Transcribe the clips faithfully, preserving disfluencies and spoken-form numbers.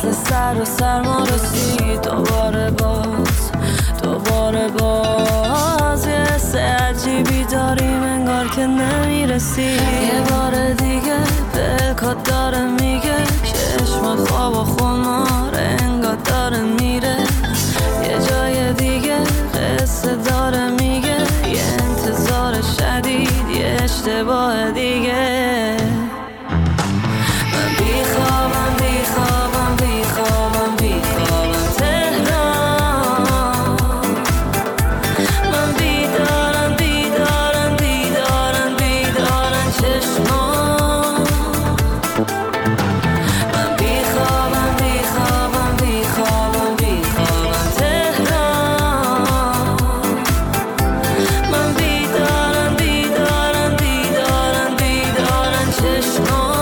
فصل سر و سرما رسید، دوباره باز دوباره باز یه حس عجیبی داریم انگار که نمیرسی. یه بار دیگه دلکات داره میگه چشم خواب و خمار انگار داره میره. یه جای دیگه قصه داره میگه یه انتظار شدید یه اشتباه دیگه. من بیخوابم بیخوابم بیخوابم بیخوابم تهران. من بیدارم بیدارم بیدارم بیدارم چشمان. من بیخوابم بیخوابم بیخوابم بیخوابم تهران. من بیدارم بیدارم بیدارم بیدارم چشمان.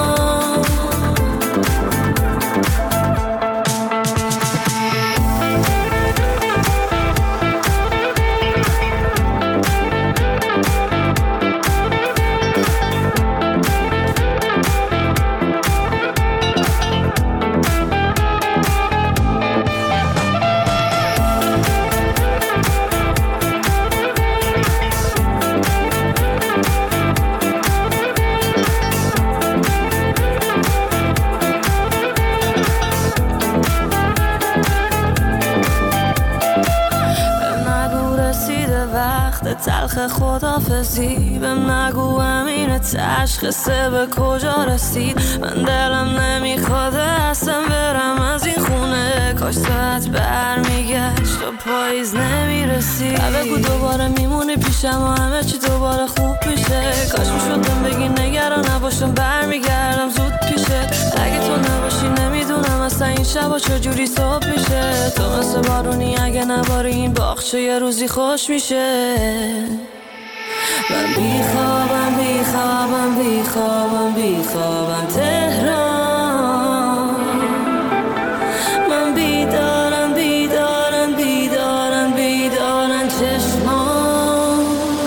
تلخ خدافزی بهم نگو امین تشخیصه به کجا رسید. من دلم نمیخواد اصلا برم از این خونه، کاش ساعت برمیگشت و پاییز نمیرسید. بگو دوباره میمونی پیشم و همه چی دوباره خوب میشه. کاش میشدم بگی نگران نباشم برمیگردم زود پیشه. اگه تو نباشی نمیدونم اصلا این شبا چجوری صبح میشه. تو مثل بارونی اگه نباری این باغچه یه روزی خوش میشه. من بیخوابم بیخوابم بیخوابم بیخوابم تهران. من بیدارم بیدارم بیدارم بیدارم چشمان.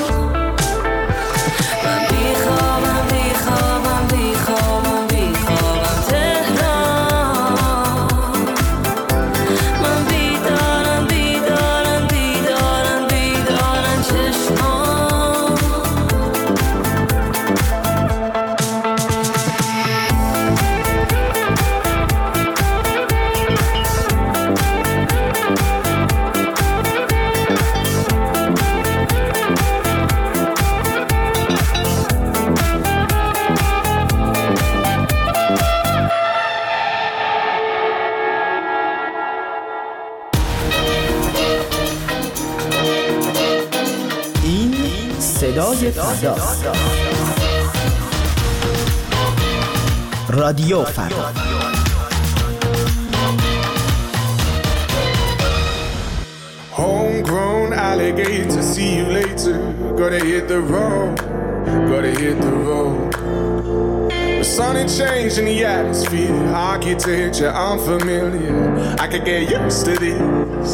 من بیخوابم بیخوابم بیخوابم بیخوابم تهران. من بیدارم بیدارم بیدارم بیدارم چشمان. صدای فردا، رادیو فردا. Homegrown alligator, see you later. Gotta hit the road, gotta hit the road. The sun had changed in the atmosphere, architecture unfamiliar. I could get used to this.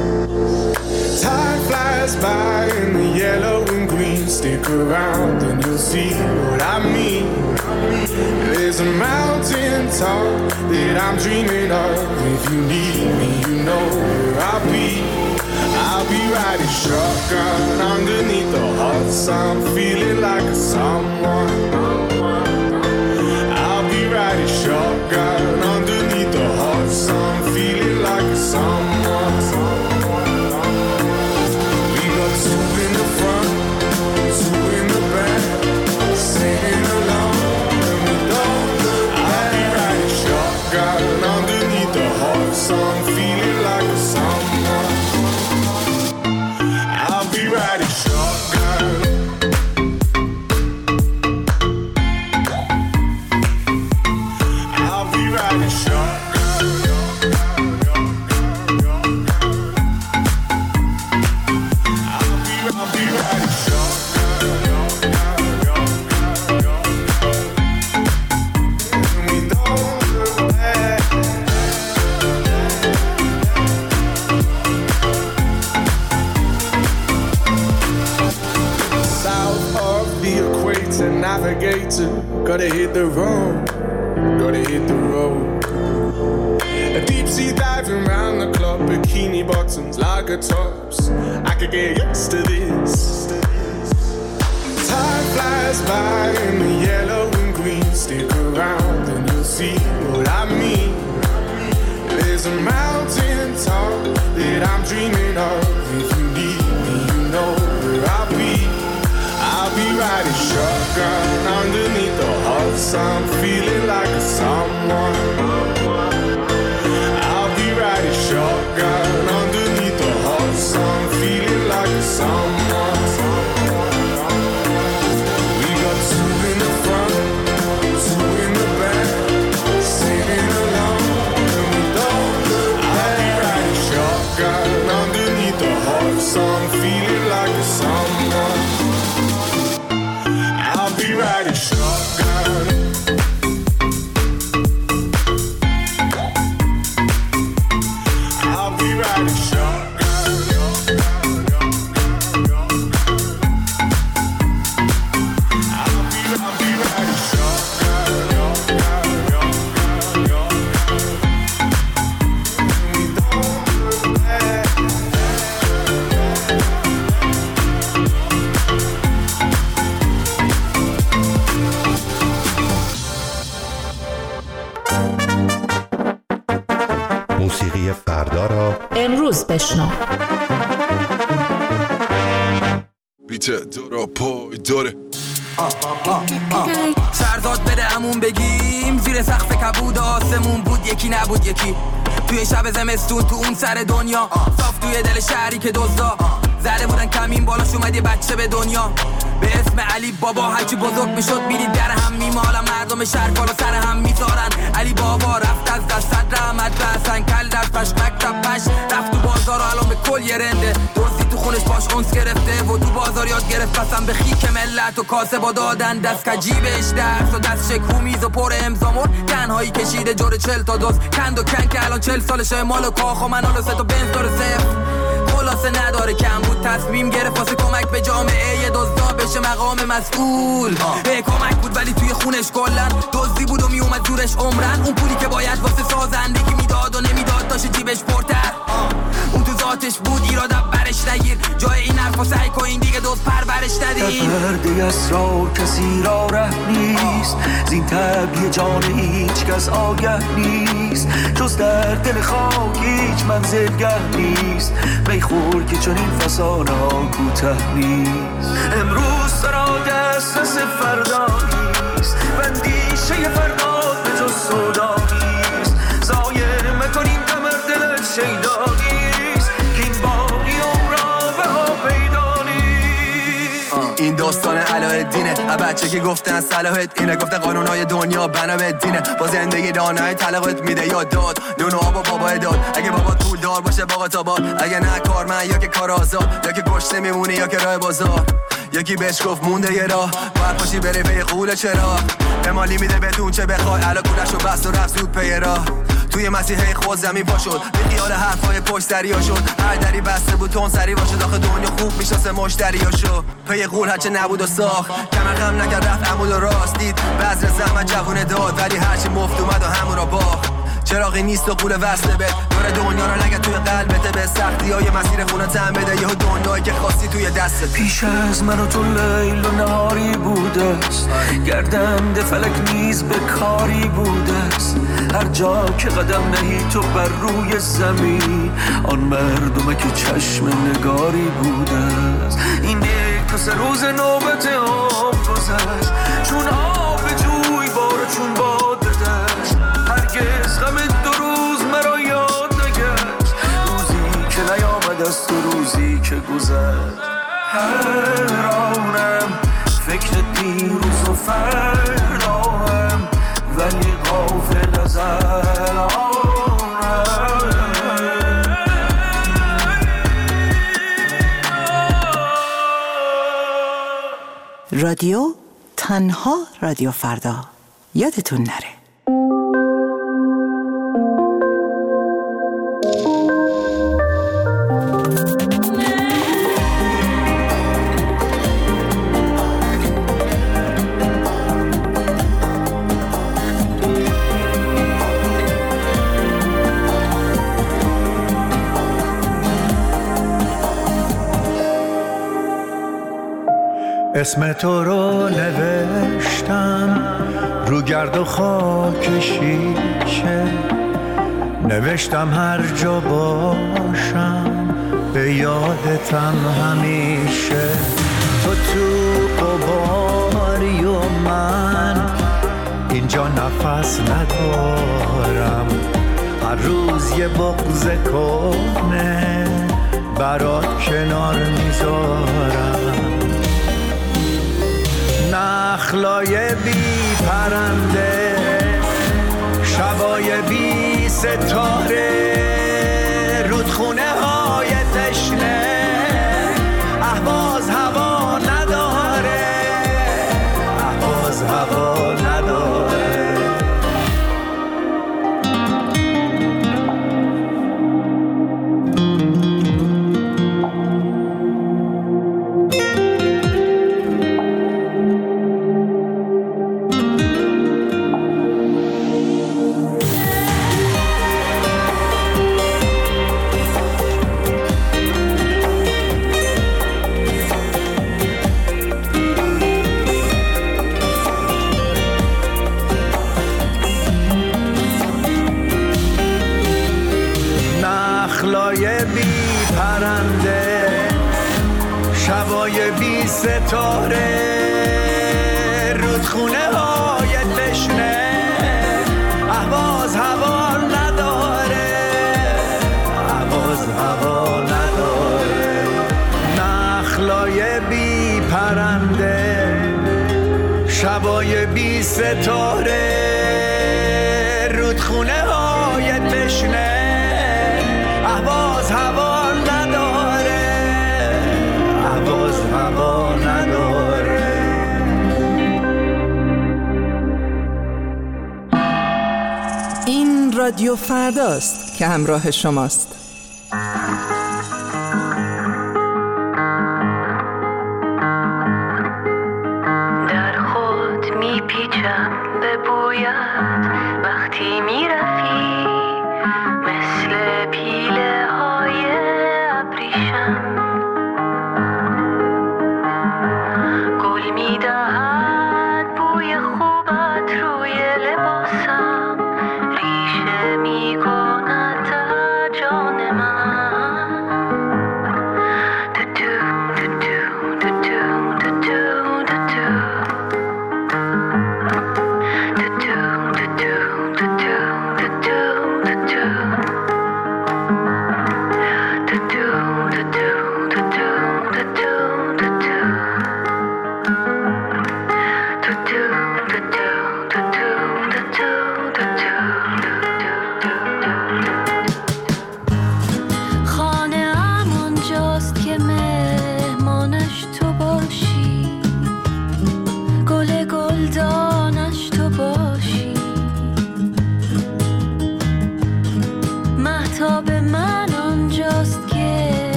Time flies by in the yellow and green. Stick around and you'll see what I mean. There's a mountain top that I'm dreaming of. If you need me, you know where I'll be. I'll be riding shotgun underneath the hot sun, feeling like a someone. I'll be riding shotgun underneath the hot sun, feeling like a someone. Two in the front, two in the back, singing along, and we don't look back. I'll be riding shotgun underneath the hot sun, feeling like a someone. I'll be riding shotgun. I'll be riding shotgun. Navigator, gotta hit the road, gotta hit the road. A deep sea diving round the club, bikini bottoms, lager tops. I could get used to this. Time flies by in the yellow and green. Stick around and you'll see what I mean. There's a mountain top that I'm dreaming of. If you need me, you know where I'll be. I'll be riding shotgun underneath the hot sun, feeling like a someone. I'll be riding shotgun underneath the hot sun, feeling like a someone. We got two in the front, two in the back, singing along, and we don't look back. I'll be riding shotgun underneath the hot sun, feeling like a someone. I'll be riding shotgun. I'll be riding shotgun. I'll be, I'll be riding shotgun. We don't look back. موسیقی فردا را امروز بشنو. بیت دارا پای داره سرداد بده همون بگیم زیر سقف کبود آسمون بود یکی نبود یکی توی شب زمستون تو اون سر دنیا صاف توی دل شهری که دزدا زده بودن کمین بالاش اومد یه بچه به دنیا به اسم علی بابا هرچی بزرگ میشد میدید در هم میمالن مردم شهر بالا سر هم میذارن علی بابا رفت از دست رحمت رسن کل در پش مکتب پش رفت تو بازار و الان به کل یه رنده درستی تو خونش باش اونس گرفته و تو بازار یاد گرفت قسم به خیک ملت و کاسه با دادن دست کجیبش درس و دست شکو میز و پر امزامون تنهایی کشیده جور چل تا دوز کند و کن که الان چل سالشه مال و کاخ و منال و سه تا بنز داره صفر خلاصه نداره کم بود تصمیم گرفت واسه کمک به جامعه یه دزدا بشه مقام مسئول به کمک بود ولی توی خونش کلن دزدی بود و میومد زورش عمرن اون پولی که باید واسه سازندگی میداد و نمیداد داشت جیبش پرتر اون تو ذاتش بود ایراد برش نگیر جای این حرفا سعی کن این دیگه دوست پرورش ندین در پرده اسرار کسی را ره نیست زین طبیع جان هیچ کس آگه نیست جز در دل خاک هیچ منزلگه نیست میخور که چون این فسانه ها کوته نیست امروز سرا دسترس فردا نیست بندیشه فردا به جز سودا نیست ضایع مکنیم قمر دلت شیدا نیست که این باقی عمرا به ها پیدا نیست این داستان علاءالدینه بچه که گفتن صلاحت اینه گفتن قانونهای دنیا بنا به دینه با زندگی دانای طلقت میده یا داد نون و آب و بابا داد اگه بابا پول دار باشه باقا تا باد اگه نه کارمند یا که کار آزاد یا که گشته میمونی یا که راه بازار یکی بهش گفت مونده یه راه باید باشی بری پی قول چرا امالی میده بهتون چه بخوای علا کولش رو بست و رفت زود پی راه توی مسیحه خود زمین پا شد به خیال حرفای پشت دریا شد هر دری بسته بود تون سری باشه داخل دنیا خوب میشناسه مشتریا شو پی قول هرچه نبود و ساخت کمر خم نکرد رفت عمود و راست دید بذر زحمت جوونه داد ولی هرچی مفت اومد و همون را باخت چراغی نیست و قول وصله بد دور دنیا رو نگه توی قلبت به سختی های مسیر خونه تن بده یه دنیایی که خواستی توی دستت پیش از من و تو لیل و نهاری بوده است گردنده فلک نیز به کاری بوده است هر جا که قدم نهی تو بر روی زمین آن مردمه که چشم نگاری بوده است این یک تا سه روز نوبت آب گذشت چون آب جوی بار چون باد دشت هرگز غم دو روز مرا یاد نگشت روزی که نیامد از تو روزی که گذشت حیرانم فکر دیروز و فرداهم ولی غافل از الانم رادیو تنها رادیو فردا یادتون نره. اسم تو رو نوشتم رو گرد و خاک شیشه، نوشتم هر جا باشم به یادتم همیشه. تو تو قباری و من اینجا نفس ندارم، هر روز یه بغض کنه برات کنار میذارم. نخلای بی پرنده، شبای بی ستاره، رودخونه های تشنه، اهواز هوا نداره، اهواز هوا نداره. شبای بی ستاره، رودخونه های تشنه، اهواز هوا نداره، اهواز هوا نداره. نخلای بی پرنده، شبای بی ستاره، رودخونه های تشنه، اهواز هوا هوا نداره. این رادیو فرداست که همراه شماست. در خود میپیچم به بویت وقتی میرفی، مثل پیله های ابریشم میدهد بوی خوبت روی لباسم، ریشه میکند در جان من. دو دو دو دو دو دو دو دو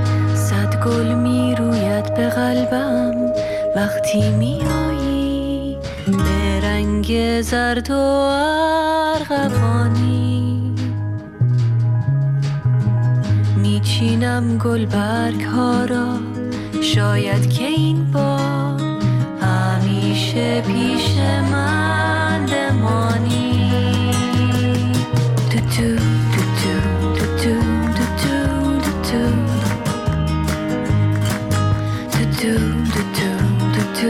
گل می روید به قلبم وقتی می آیی. زرد و ارغوانی، میچینم گلبرگ ها را، شاید که این بار همیشه پیش من بمانی. تو تو تو تو تو تو تو تو تو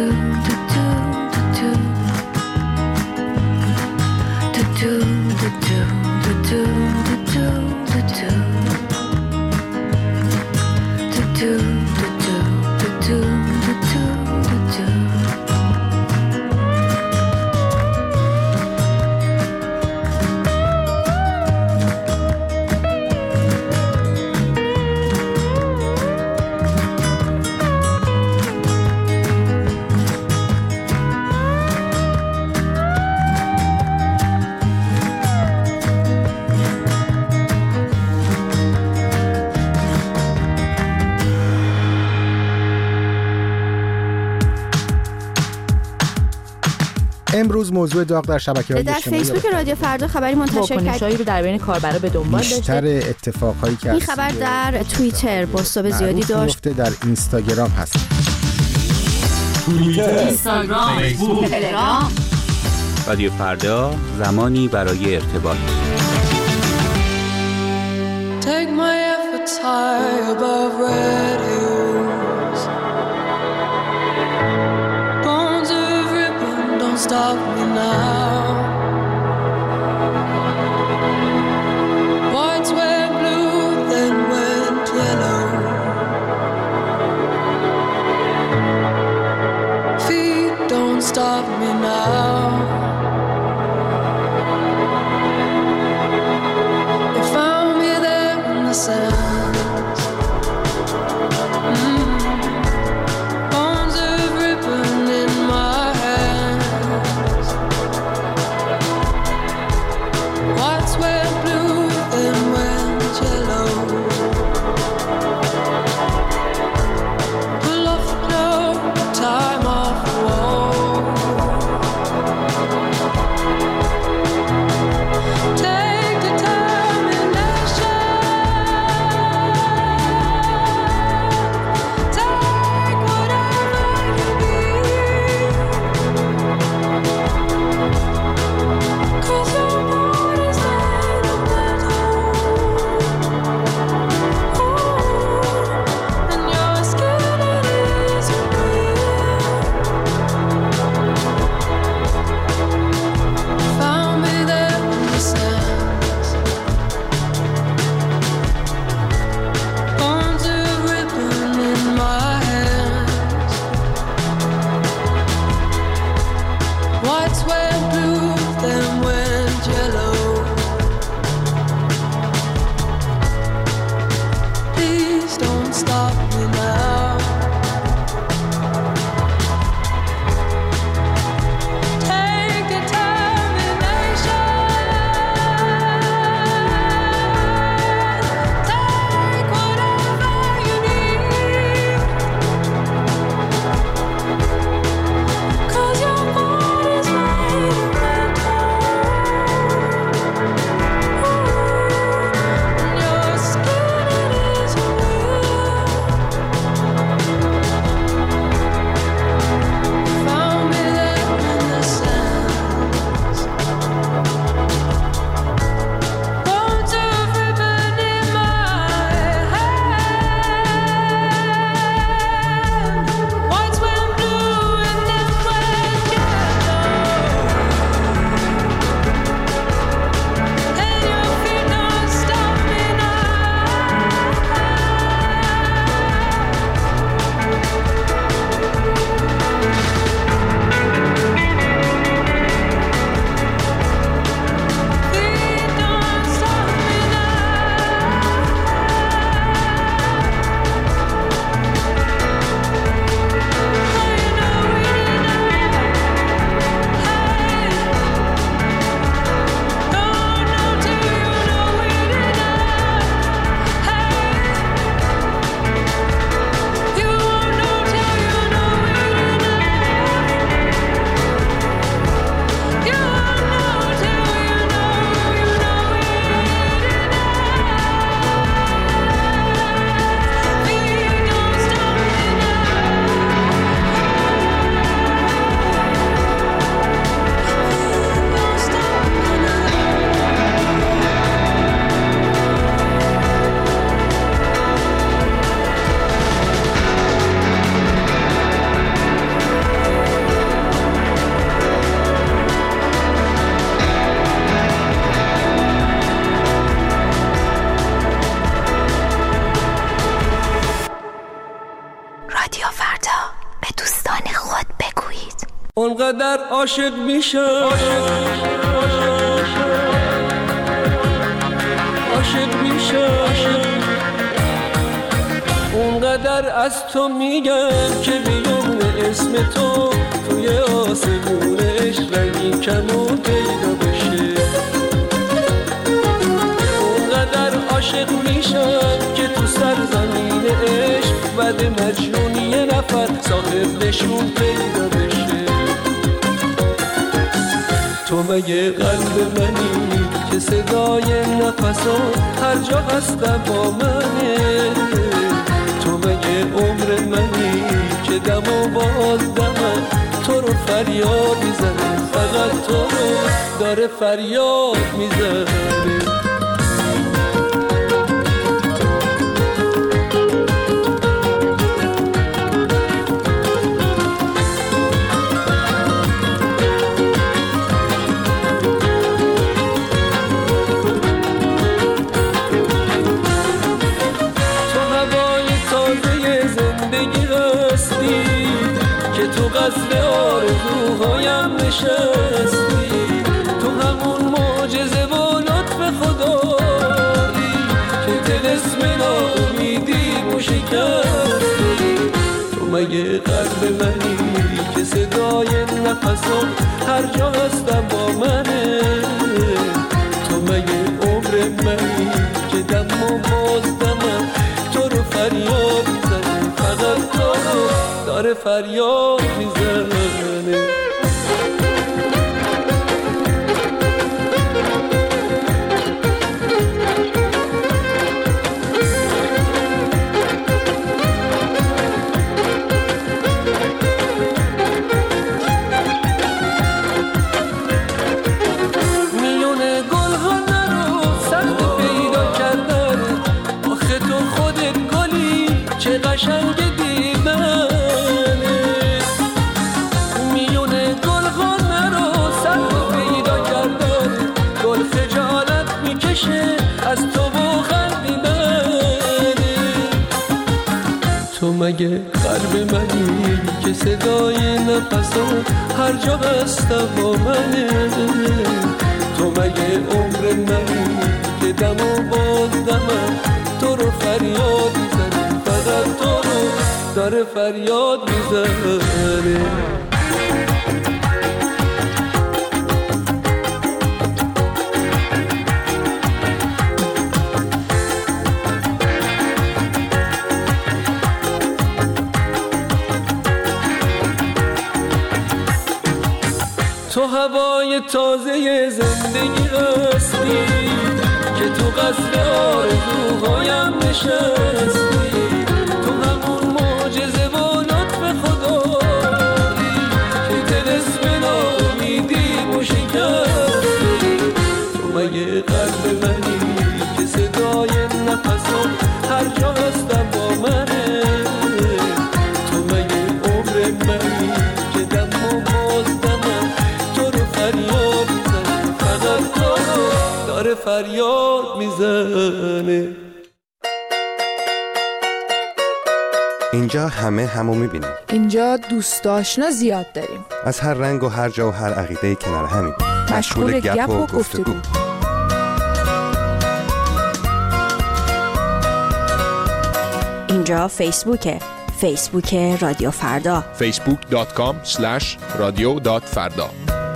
امروز موضوع داغ در شبکه‌های اجتماعی در فیسبوک رادیو فردا خبری منتشر کرد رو در بین کاربرا به دنبال داشته. بیشتر اتفاقایی که این خبر در توییتر بازتاب زیادی داشت. در اینستاگرام هست. توییتر، اینستاگرام، فیسبوک، تلگرام. رادیو فردا، زمانی برای ارتباط. Take my efforts high above red hills. Bones of ribbon, don't stop me now. Whites were blue, then went yellow. Feet, don't stop me now. Sands. Mm. Bones of ribbon in my hands. اونقدر عاشق میشم عاشق میشم اونقدر از تو میگم که بیون اسم تو توی آسمون عشق رنگین کمون پیدا بشه. اونقدر عاشق میشم که تو سرزمین عشق بعد مجنون یه نفر صاحب نشون پیدا بشه. تو مگه قلب منی که صدای نفسان هر جا هستم با منه؟ تو مگه عمر منی که دم و باز دمم تو رو فریاد میزنه، فقط تو رو داره فریاد میزنه. قصد آرزوهایم نشستی، تو همون معجزه و لطف خدایی که طلسم ناامیدی و شکستی. تو مگه قلب منی که صدای نفسم هر جا هستم با منه؟ تو مگه عمر منی که دم و باز دمم تو رو فریاد میزنه، فقط تو رو داره فریاد میزنه. میون گل‌ها نرو سخت پیدا کردن، آخه تو خودت گلی چه قشنگ دیدن. از تو و خندیدن، تو مگه قلب منی که صدای نفسات هر جا هستم با منه؟ تو مگه عمر منی که دم و باز دمم تو رو فریاد میزنه، فقط تو رو داره فریاد میزنه. تو هوای تازه زندگی هستی که تو قصد آرزوهایم نشستی، تو همون معجزه و لطف خدایی که طلسم ناامیدی و شکستی. تو مگه قلب منی که صدای نفسم هر جا هستم با منه؟ تو مگه عمر منی که دم و باز دمم فریاد میزنه، فقط تو رو داره فریاد میزنه. اینجا همه همو میبینیم. اینجا دوست آشنا زیاد داریم، از هر رنگ و هر جا و هر عقیده کنار همین، مشغول گپ و گفتگو. اینجا فیسبوکه، فیسبوک رادیو فردا، فیسبوک دات کام اسلش رادیو دات فردا.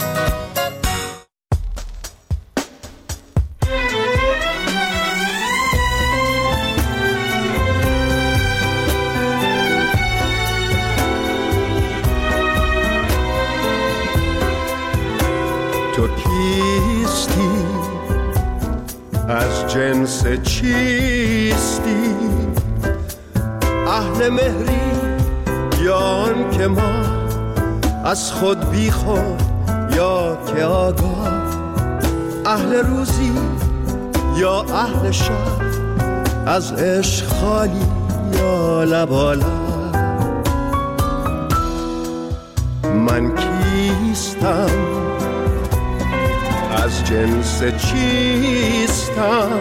تو کیستی؟ از جنس چیستی؟ اهل مهری یا آن که ما از خود بی خود یا که آگاه؟ اهل روزی یا اهل شب؟ از عشق خالی یا لبالا؟ من کیستم؟ از جنس چیستم؟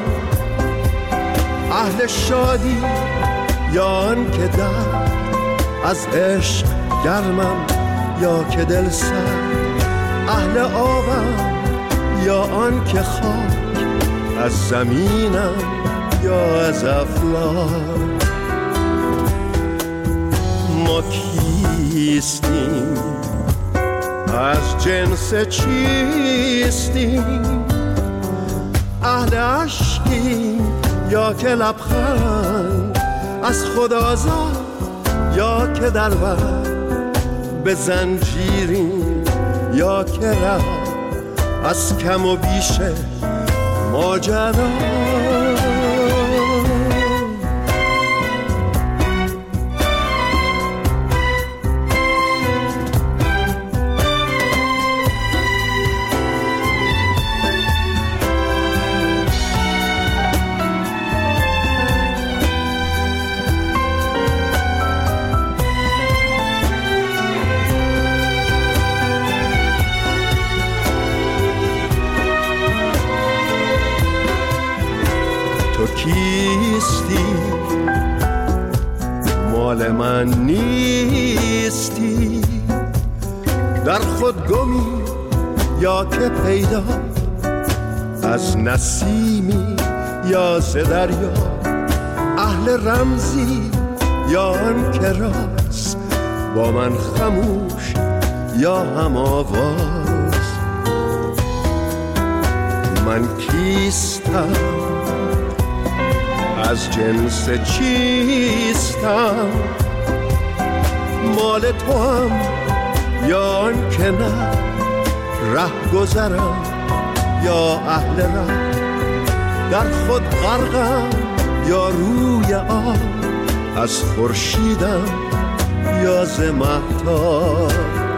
اهل شادی یا آن که در از عشق گرمم یا که دل سر اهل آبم یا آن که خاک از زمینم یا از افلاک. ما کیستیم از جنس چیستیم؟ اهل عشقیم یا که لبخند از خدا زد یا که در بر به زنجیریم یا که رفت از کم و بیش ماجرا. کیستی مال من نیستی؟ در خود گمی یا که پیدا از نسیمی یا ز دریا؟ اهل رمزی یا آن که راست با من خموش یا هم آواز؟ من کیستم از جنس چیستم؟ مال تو هم یا آن که نه ره گذرم یا اهل ره؟ در خود غرقم یا روی آب از خورشیدم یا ز مهتاب؟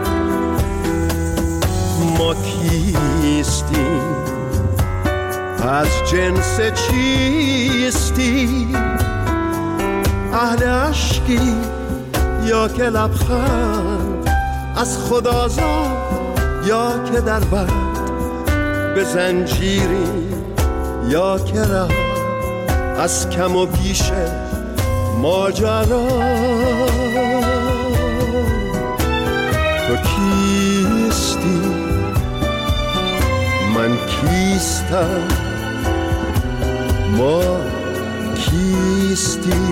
ما کیستیم از جنس چیستی؟ اهل عشقی یا که لبخند از خدا زاد یا که در بند به زنجیری یا که رفت از کم و بیش ماجرا. تو کیستی؟ من کیستم؟ ما کیستی؟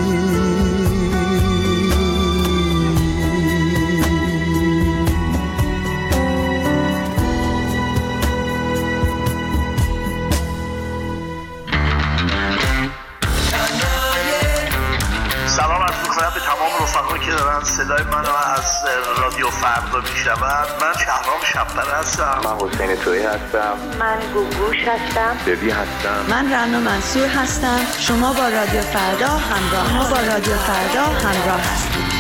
سلام عرض می‌کنم به تمام رفقایی که دارن صدای منو از رادیو فردا میشنون. من شهرام شب‌پره هستم. من حسین تویی هستم. من گوگوش هستم. ببی هستم. من رنا منصور هستم. شما با رادیو فردا همراه ما با رادیو فردا همراه هستید.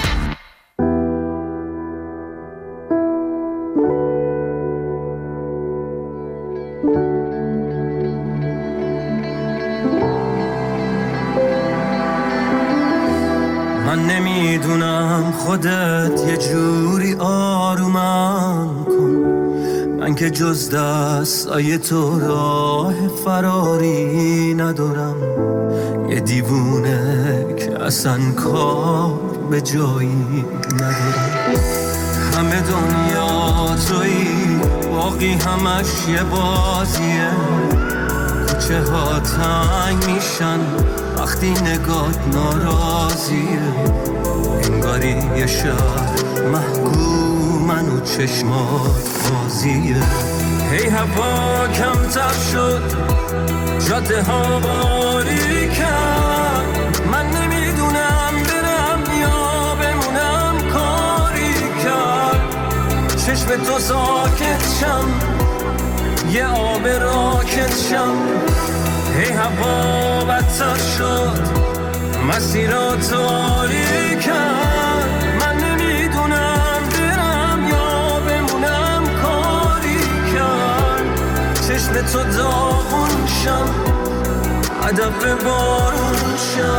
من نمیدونم خودت یه جوری آرومم کن، من که جز دستای تو راه فراری ندارم. یه دیوونه که اصلا کار به جایی ندارم. همه دنیا تویی، باقی همش یه بازیه. کوچه ها تنگ میشن وقتی نگات ناراضیه. انگاری یه شهر محکومن و چشمات بازیه. هی هوا کمتر شد، جاده ها باری کرد. من نمیدونم برم یا بمونم، کاری کرد. چشم تو ساکت شم، یه آب راکت شم. هی هوا بدتر شد، مسیرات تاری کرد. من نمیدونم برم یا بمونم، کاری کرد. چشم تو داغون شم، هدف بارون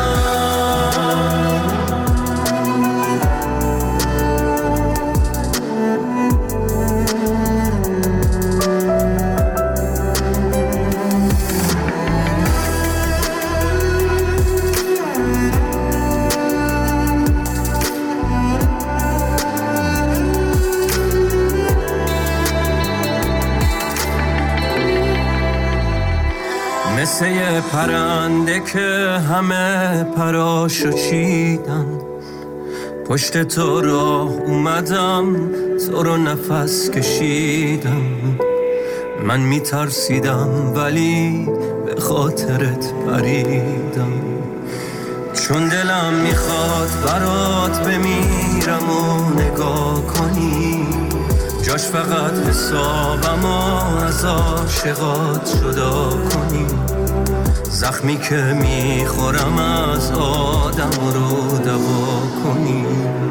شم. پرنده که همه پراشو چیدن، پشت تو راه اومدم تو رو نفس کشیدم. من میترسیدم ولی به خاطرت پریدم، چون دلم میخواد برات بمیرم و نگاه کنی، جاش فقط حسابم و از عاشقات جدا کنی. زخمی که میخورم از آدم رو دوا کنی.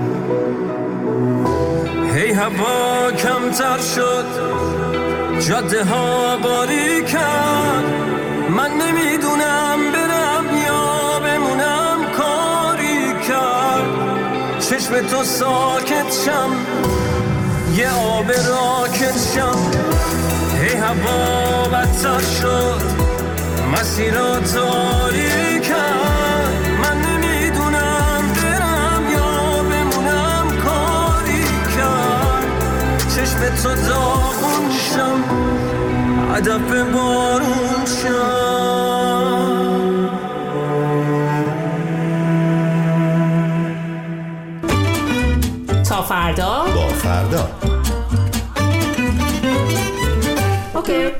هی هوا کمتر شد، جاده ها باری کرد، من نمیدونم برم یا بمونم، کاری کرد. چشم تو ساکت شم، یه آب راکت شم. هی هوا بدتر شد، مسیرات آری کرد، من نمیدونم برم یا بمونم، کاری کرد. چشم تو داغون شم، هدف بارون شم. تا فردا با فردا. اوکی.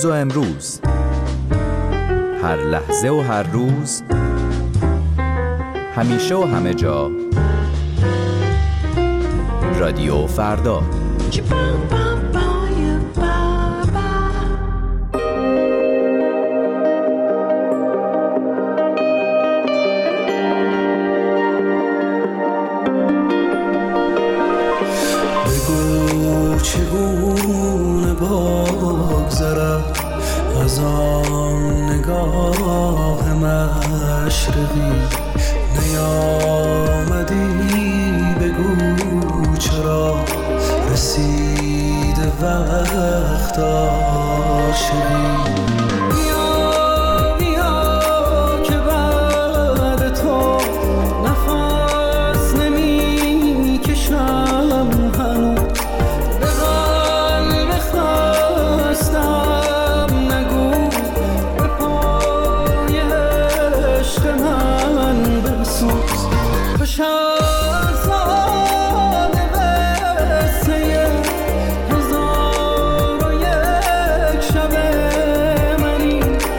امروز و امروز، هر لحظه و هر روز، همیشه و همه جا، رادیو فردا. بگو چگونه بگذرد از آن نگاه مشرقی، نیامدی بگو چرا رسید وقت عاشقی. بیا بیا که بعد تو نفس نمی کشم هنوز، به قلب خستم نگو به پای عشق من بسوز. بشر ساده قصه هزار و یک شب منی،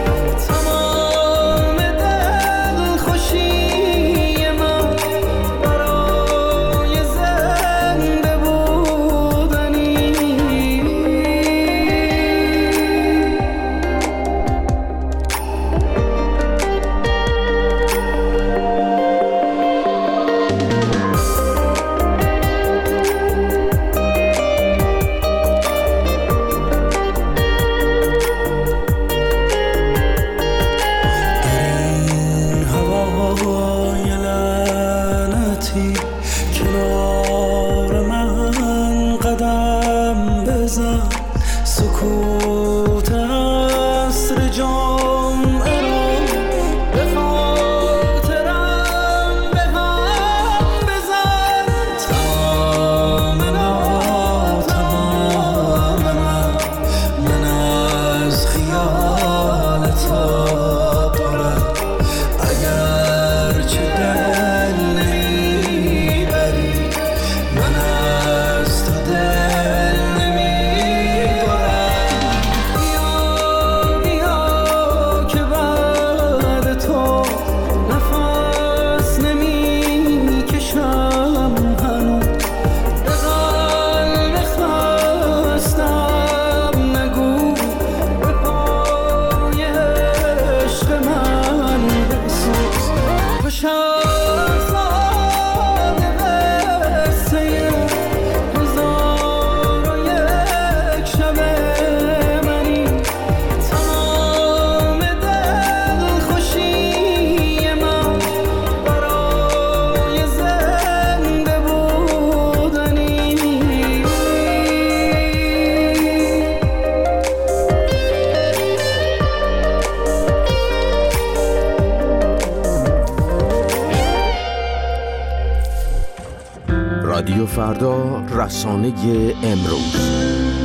تمام دل خوشی من برای زنده بودنی. این هوای لعنتی کنار من قدم بزن، سکوت عصر جمعه را به خاطرم به هم بزن. تمام ناتمام من، من از خیال تا دارم، اگر چه دل نمیبری من از تو دل نمیبرم. بیا بیا که بعد تو نفس نمی کشم هنوز، به قلب خستم نگو به پای عشق من بسوز. بشر ساده قصه هزار و یک شب منی، تمام دل خوشی من برای زنده بودنی. رادیو فردا، رسانه امروز.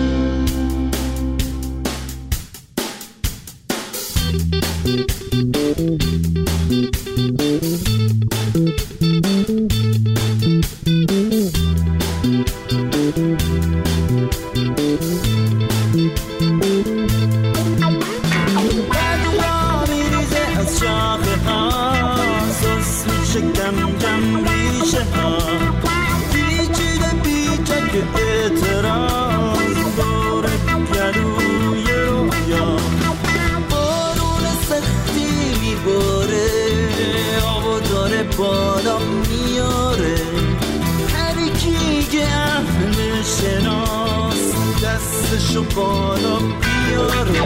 بعد را میریزه از شاخه ها، سوس میشه کم کم ریشه ها، پیچیده پیچک اعتراض داره گلوی رویا. بارون سختی میباره، آبو داره بالا میاره، هر کی که اهل شناس دستشو بالا بیاره.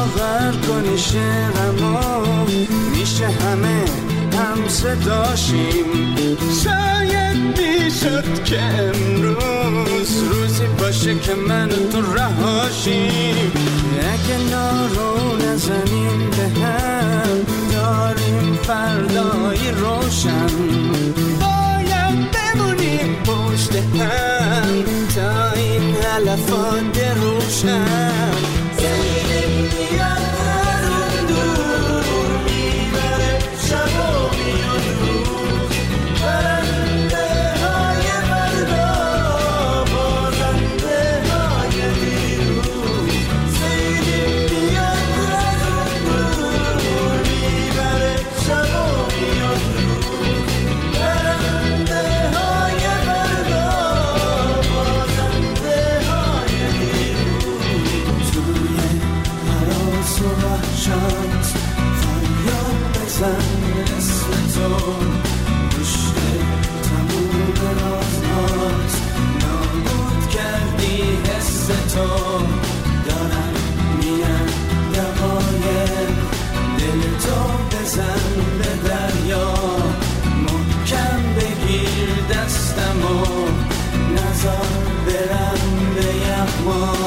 باور کنی شعرمو میشه همه هم صداشیم. شاید میشد که امروز روزی باشه که من تو رهاشیم. اگه نارو نزنیم به هم داریم فردایی روشن. باید بمونیم پشت هم تا این علفات روشن. زمین میاد در اون دور میبره شب و میاد روز. برنده های فردا بازنده های دیروز. زمین میاد در اون دور میبره شب و میاد روز. برنده های فردا بازنده های دیروز. توی حراس و وحشت فریاد بزن اسم تو. پشت تموم رازهات نابود کردی حس تو. دارم میرم دقایق دل تو بزن به دریا. محکم بگیر دستمو نزار برم به یغما.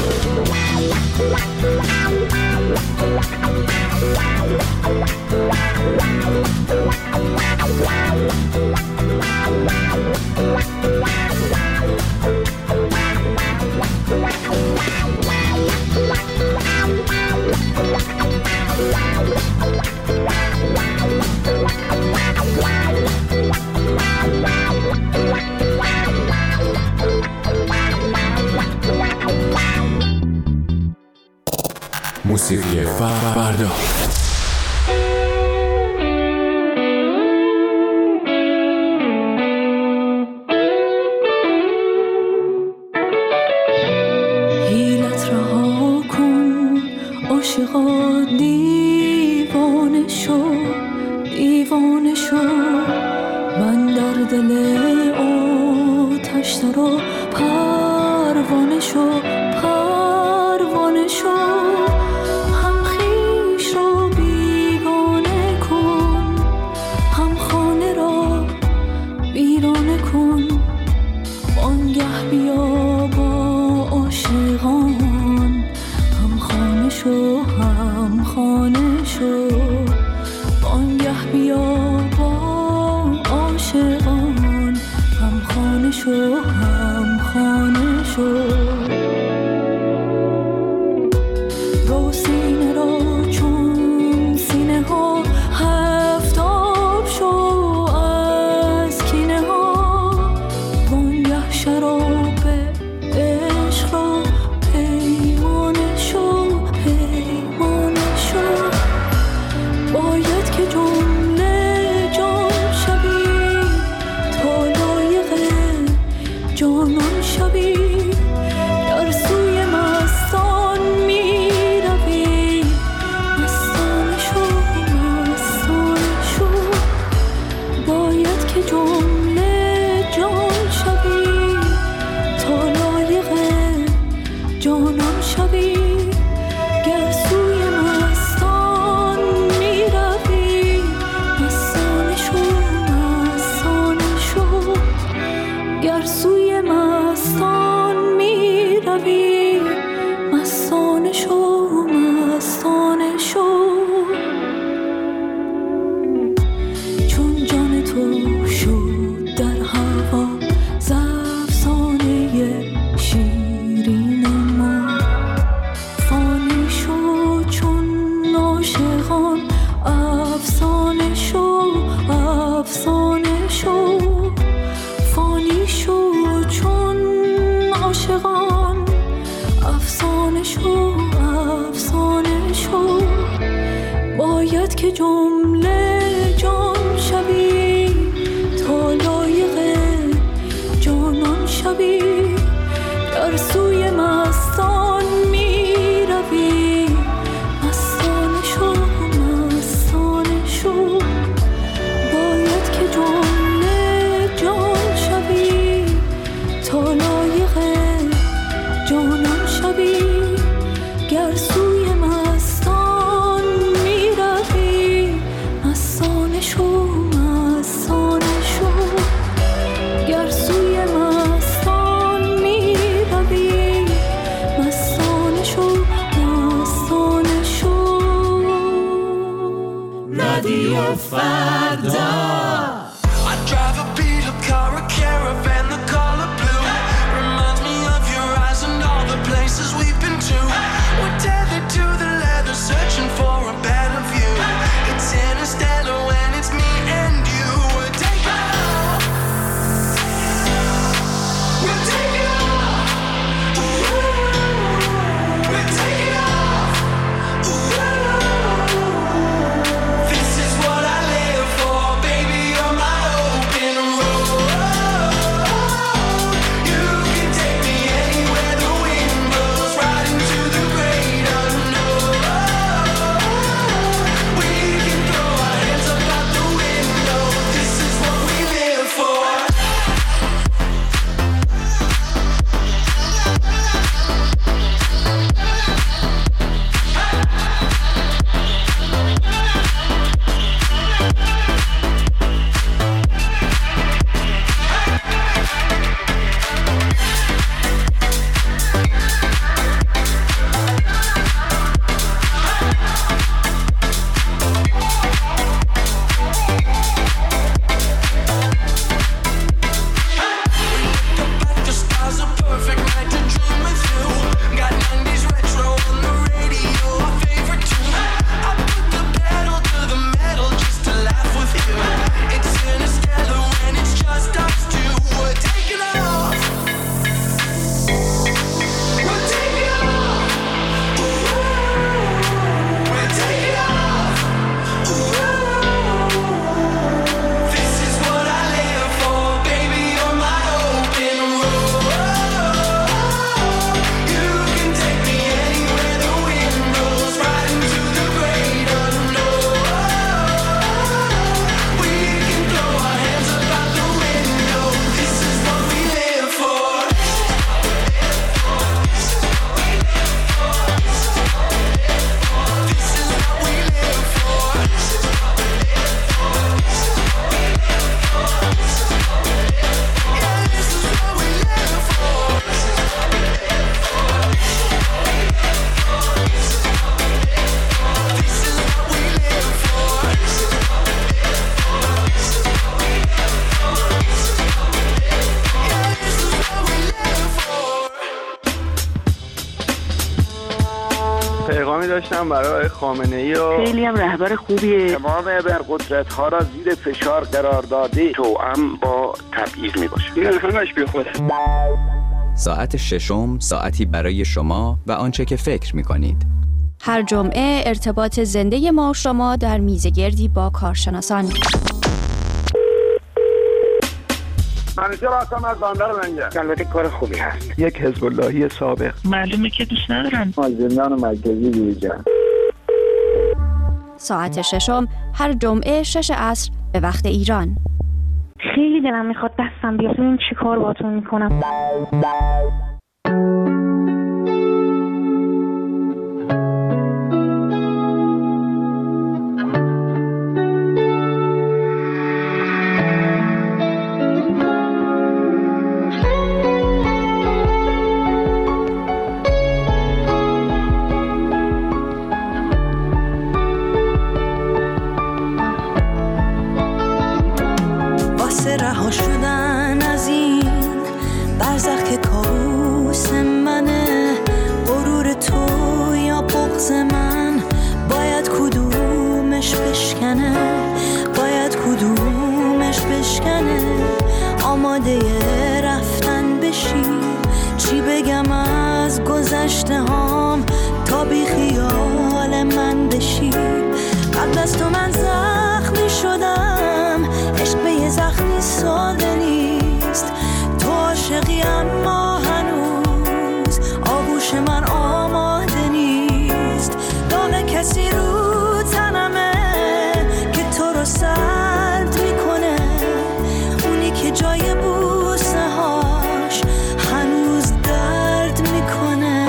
موسیقی فردا. حیلت رها کن عاشقا دیوانه شو دیوانه شو. من در دل آتش درا پروانه شو پروانه شو. هم خویش را بیگانه کن هم خانه را ویرانه کن. وانگه بیا با عاشقان هم خانه شو هم خانه شو. وانگه بیا با عاشقان هم خانه شو هم خانه شو. رو سینه را چون سینه ها هفتاب شو از کینه ها. وانگه شراب عشق را پیمانه شو پیمانه شو. باید که جمله جان شوی تا لایق جانان شوی. در سوی مستان می روی مستانه شو مستانه شو. باید که جمله جان شوی تا لایق جانان شوی. گر سوی مستان می روی مستانه شو مستانه شو. گر سوی مستان می روی مستانه شو مستانه شو. چون جان تو شد در هوا ز افسانه شیرین ما. فانی شو چون عاشقان افسانه شو افسانه شو. فانی شو چون عاشقان افسانه شو افسانه شو. باید که جمله جان شوی تا لایق جانان شوی. در سوی مستان می روی مستانه شو مستانه شو. باید که جمله جان شوی تا لایق جانان شوی. گر سوی مستان رادیو فردا. I drive a beat up car, a caravan, the color blue. Reminds me of your eyes and all the places we've been to. We're tethered to the leather, searching for a better view. It's interstellar when it's me and you. We're taking off. We're taking off. We're taking off. This is what I live for, baby. You're my open road. You can take me anywhere the wind blows, right into the great unknown. We can throw our hands up out the window. This is what we live for. The stars, a perfect night to dream with you. Got nineties retro on the radio, our favorite tune. I put the pedal to the metal just to laugh with you. It's interstellar when it's just us two. We're taking off. We're taking off. We're taking off. This is what I live for, baby. You're my open road. You can take me anywhere the wind blows, right into the great unknown. We can throw our hands up out the window. This is what we live for. This is what we live for. Yeah, this is what we live for. This is what we live for. Yeah, this is what we live for. پیغامی داشتم برای خامنه‌ای و خیلی هم رهبر خوبیه. تمام ابرقدرت‌ها را زیر فشار قرار داده توأم با تبعیض میباشه. این الفنش بی خوده. ساعت ششم ساعتی برای شما و آنچه که فکر می‌کنید. هر جمعه ارتباط زنده ما و شما در میزگردی با کارشناسان. منیجر هستم از بندر منجر. البته کار خوبی هست. یک حزب اللهی سابق. معلومه که دوست ندارن. ما زندان مرکزی بیرجن. ساعت ششم هر جمعه شش عصر به وقت ایران. خیلی دلم میخواد دستم بیاد این چی کار باتون میکنم. واسه رها شدن از این برزخ که کابوس منه، غرور تو یا بغض من، باید کدومش بشکنه، باید کدومش بشکنه. آماده رفتن بشی، چی بگم از گذشته هام تا بی خیال من بشی. قبل از تو من زخمی شدم، عشق به یه زخمی ساده نیست. تو عاشقی اما هنوز آغوش من آماده نیست. داغ کسی رو تنمه که تو رو سرد میکنه، اونی که جای بوسه هاش هنوز درد میکنه.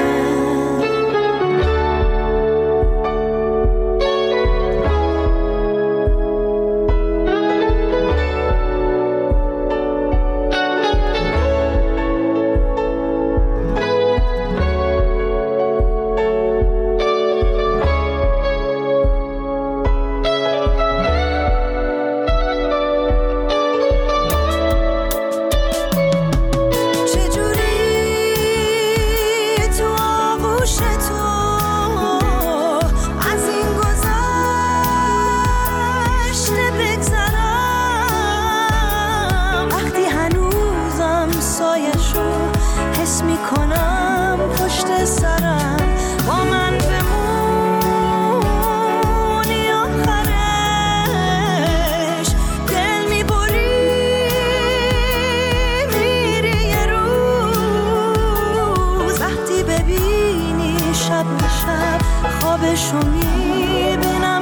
میبینم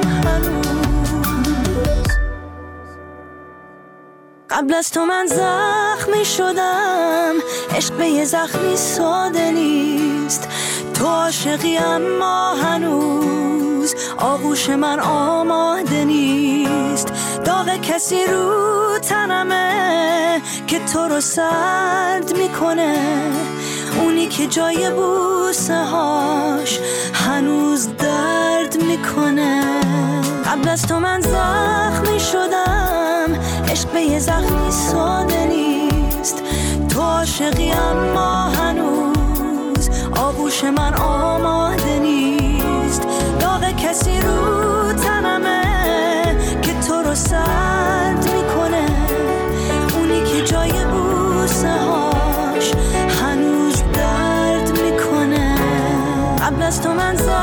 هنوز. قبل از تو من زخمی شدم، عشق به یه زخمی ساده نیست. تو عاشقی اما هنوز آغوش من آماده نیست. داغ کسی رو تنمه که تو رو سرد میکنه، اونی که جای بوسه هاش هنوز درد میکنه. قبل از تو من زخمی شدم، عشق به یه زخمی ساده نیست. تو عاشقی اما هنوز آغوش من آماده نیست. داغ کسی رو تنمه که تو رو سرد میکنه، اونی که جای بوسه هاش هنوز درد میکنه. قبل از تو من زخمی